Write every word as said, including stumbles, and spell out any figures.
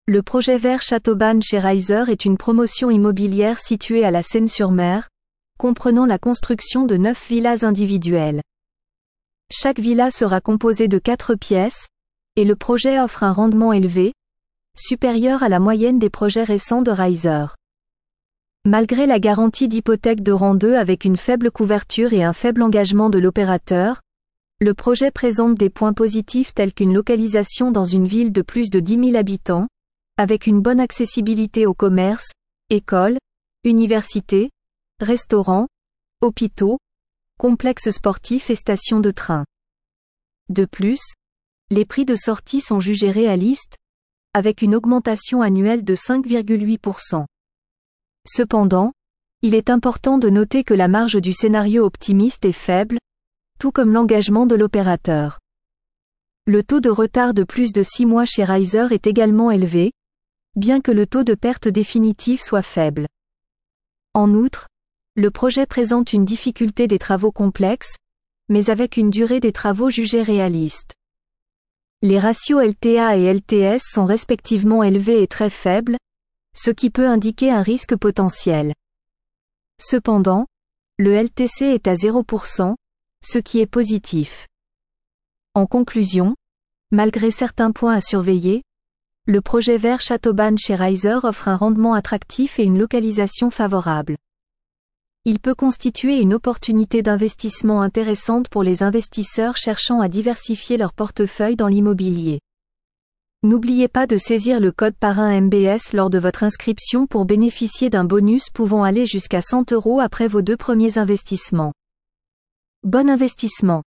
Le projet vert Châteaubane chez Riser est une promotion immobilière située à la Seine-sur-Mer, comprenant la construction de neuf villas individuelles. Chaque villa sera composée de quatre pièces, et le projet offre un rendement élevé, supérieur à la moyenne des projets récents de Riser. Malgré la garantie d'hypothèque de rang deux avec une faible couverture et un faible engagement de l'opérateur, le projet présente des points positifs tels qu'une localisation dans une ville de plus de dix mille habitants, avec une bonne accessibilité aux commerces, écoles, universités, restaurants, hôpitaux, complexes sportifs et stations de train. De plus, les prix de sortie sont jugés réalistes, avec une augmentation annuelle de cinq virgule huit pour cent. Cependant, il est important de noter que la marge du scénario optimiste est faible, tout comme l'engagement de l'opérateur. Le taux de retard de plus de six mois chez Riser est également élevé, bien que le taux de perte définitive soit faible. En outre, le projet présente une difficulté des travaux complexes, mais avec une durée des travaux jugée réaliste. Les ratios L T A et L T S sont respectivement élevés et très faibles, ce qui peut indiquer un risque potentiel. Cependant, le L T C est à zéro pour cent, ce qui est positif. En conclusion, malgré certains points à surveiller, le projet vert Châteaubane chez Riser offre un rendement attractif et une localisation favorable. Il peut constituer une opportunité d'investissement intéressante pour les investisseurs cherchant à diversifier leur portefeuille dans l'immobilier. N'oubliez pas de saisir le code parrain M B S lors de votre inscription pour bénéficier d'un bonus pouvant aller jusqu'à cent euros après vos deux premiers investissements. Bon investissement.